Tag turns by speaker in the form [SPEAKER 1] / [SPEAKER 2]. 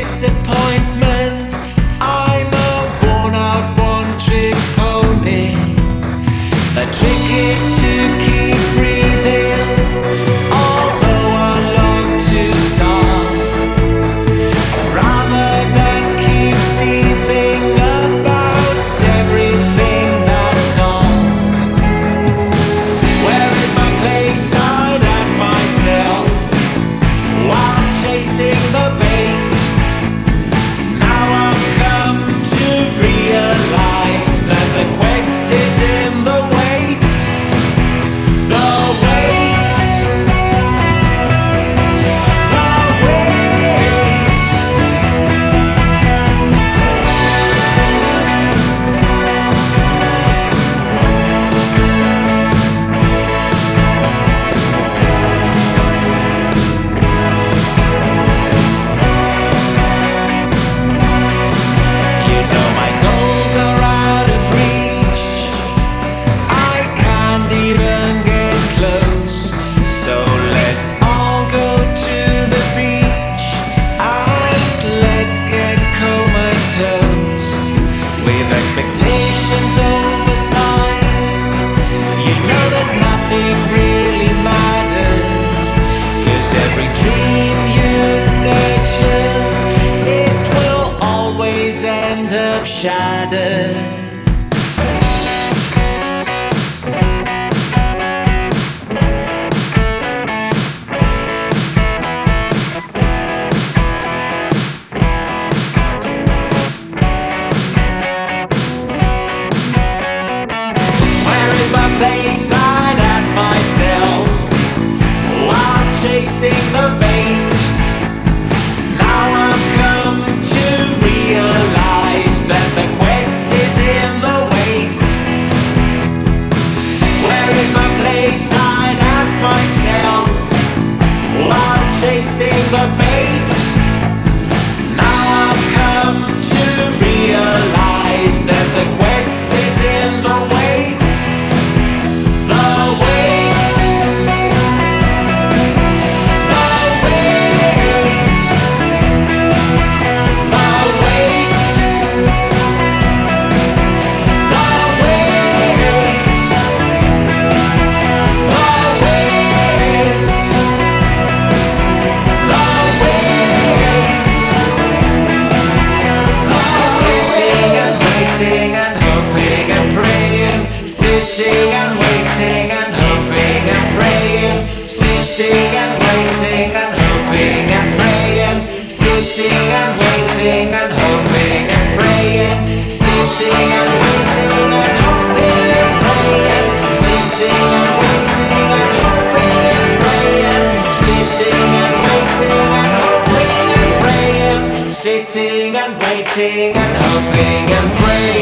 [SPEAKER 1] disappointment. I'm a worn-out, one-trick pony. The trick is to keep breathing, although I long to stop, rather than keep seething about everything that's not. Where is my place? I'd ask myself while chasing the bait. Now I've come to realize that the quest is in the wait. The wait. The wait. You know my goals are out of reach. I can't even get close. So let's all go to the beach and let's get comatose, with expectations oversized. You know that nothing really matters, 'cause every dream you nurture, it will always end up shattered. Where is my place? I'd ask myself while chasing the bait. Now I've come to realize that the quest is in the wait. Where is my place? I'd ask myself while chasing the bait. Now I've come to realize that the quest is in the wait. The wait. The wait. The wait. The wait. The wait. The wait. Sitting and waiting and hoping and praying. Sitting and waiting and hoping and praying. Sitting and waiting and hoping and praying. Sitting and waiting and hoping and praying. Sitting and waiting and hoping and praying. Sitting and waiting and hoping and praying. Sitting and waiting and hoping and praying. Sitting and waiting and hoping and praying.